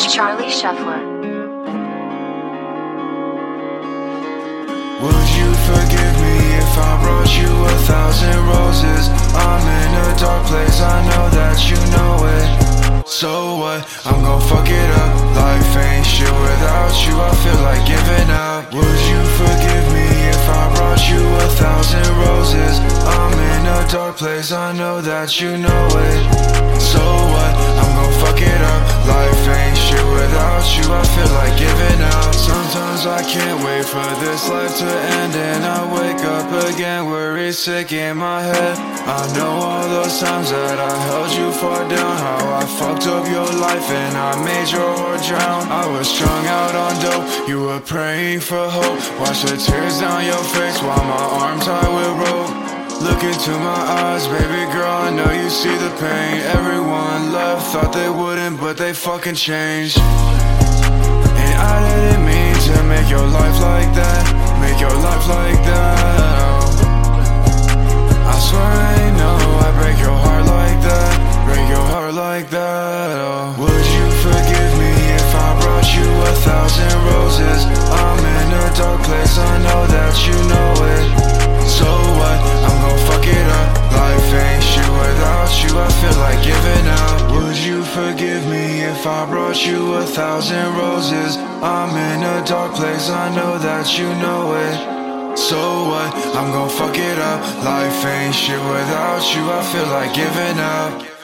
Charlie Shuffler. Would you forgive me if I brought you 1,000 roses? I'm in a dark place, I know that you know it. So what? I'm gon' fuck it up. Life ain't shit without you, I feel like giving up. Would you forgive me if I brought you 1,000 roses? I'm in a dark place, I know that you know it. So what? I'm gon' fuck it up. Life ain't shit without you, I feel like giving up. Sometimes I can't wait for this life to end, and I wake up again worried, sick in my head. I know all those times that I held you far down, how I fucked up your life and I made your heart drown. I was strung out on dope, you were praying for hope. Watch the tears down your face while my arms tied with rope. Look into my eyes, baby girl, I know you see the pain. Everyone left, thought they wouldn't, but they fucking changed. And I didn't mean to make your life like that, make your life like that. I swear I ain't know I'd break your heart like that, break your heart like that. Would you forgive me if I brought you 1,000 roses? I'm in a dark place, I know that you know it. So what? I'm gon' fuck it up. Life ain't shit without you, I feel like giving up. Would you forgive me if I brought you 1,000 roses? I'm in a dark place, I know that you know it. So what? I'm gon' fuck it up. Life ain't shit without you, I feel like giving up.